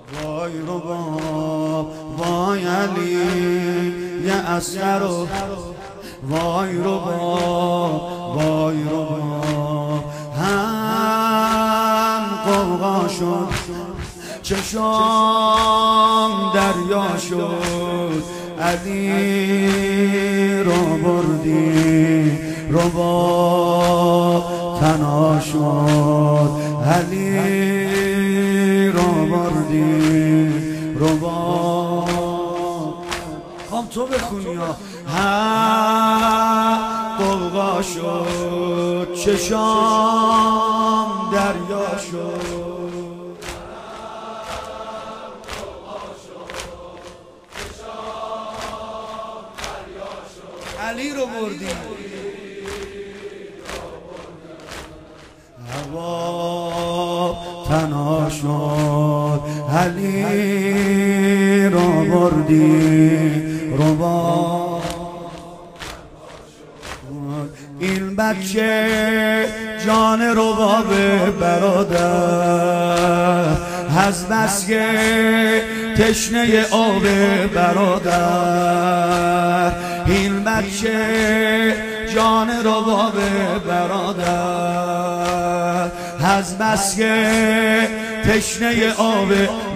وای رباب وای علی یه اصغر وای رباب وای رباب هم قوقا شد چشام دریا شد علی رو بردی رباب تنها شد علی رو بردی رباب خام تو بخونی ها قوقا شد چشام دریا شد علی رو بردی هوا تنها شد علی رو بردی رباب این بچه جان رباب برادر از بس که تشنه آب برادر این بچه جان رباب برادر از بس که تشنه آب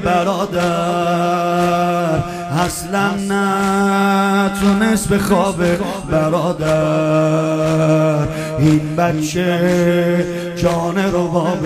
برادر اصلا نتونست به خواب برادر این بچه جان رباب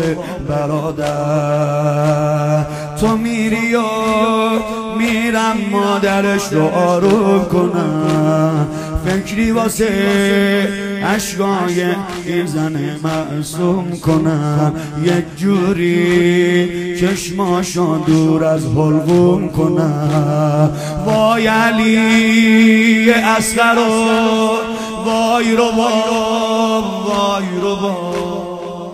برادر تو میری و میرم مادرش رو آروم کنم فکری واسه اشکای این زن معصوم کنم یک جوری چشماشو دور از حلقوم کنم وای علی اصغر وای رباب وای رباب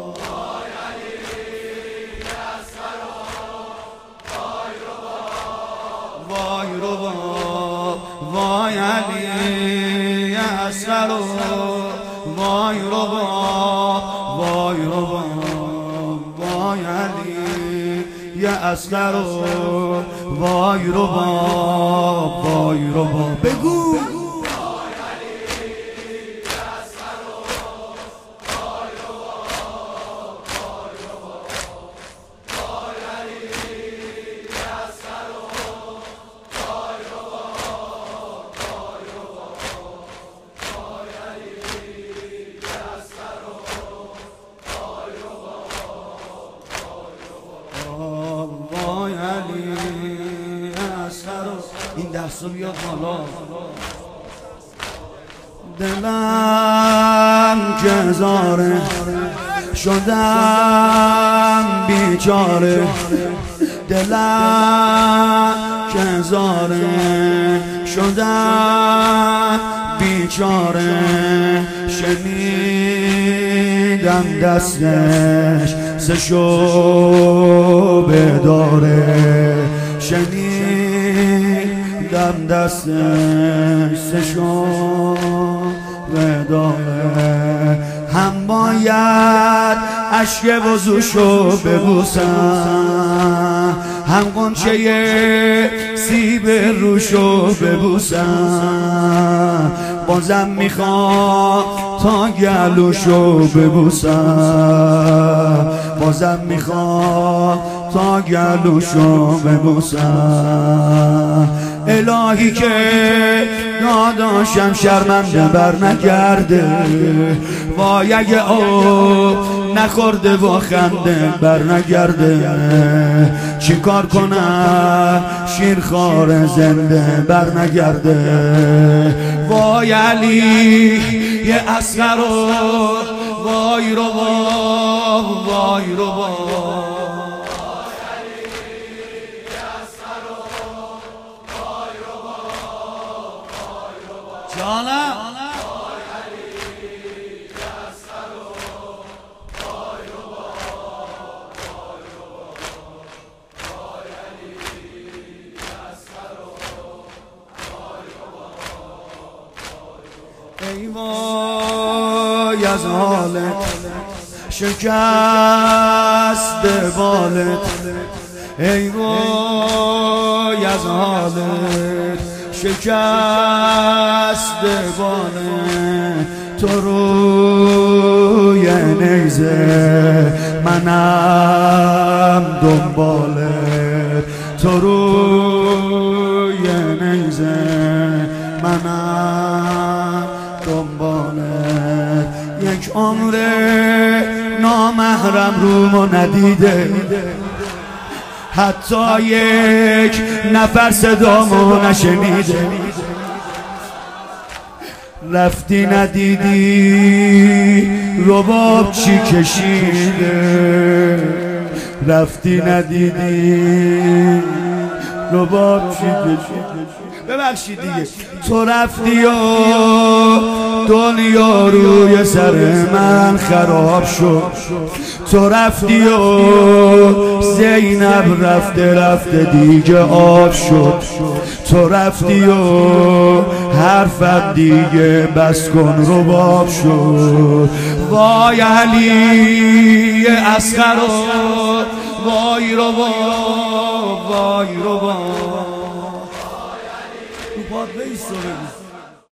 وای رباب وای علی اصغر وای رباب وای رباب وای علی اصغر وای رباب وای رباب بگو این دستو بیاد بالا دلم که زاره شدم بیچاره دلم که زاره شدم بیچاره شنیدم دستش سشو بداره شنیدم دستش سشو بداره هم باید عشق وضوشو ببوسم هم قنچه سیب روشو ببوسم بازم میخوام تا گلوشو ببوسم بازم میخوام تا گلوشو ببوسم الهی که داداشم شرمنده بر نگرده وای اگه آب نخورده با خنده بر نگرده چی کار کنم شیرخوار زنده بر نگرده وای علی یه اصغر وای رباب وای رباب جانم ای وای از حالت شکست بالت ای وای از حالت شکست بانه تو روی نیزه منم دنباله تو روی نیزه منم دنباله یک عمر نامحرم رومو ندیده حتی یک نفر صدامو نشنیده رفتی ندیدی رباب چی کشیده رفتی ندیدی رباب چی کشیده ببخشید دیگه تو رفتی و دنیا روی سر من خراب شد تو رفتی و زینب رفته دیگه آب شد تو رفتی و حرفت دیگه بس کن رباب شد وای علی اصغر وای رباب وای رباب رو پاد بیست رو بگو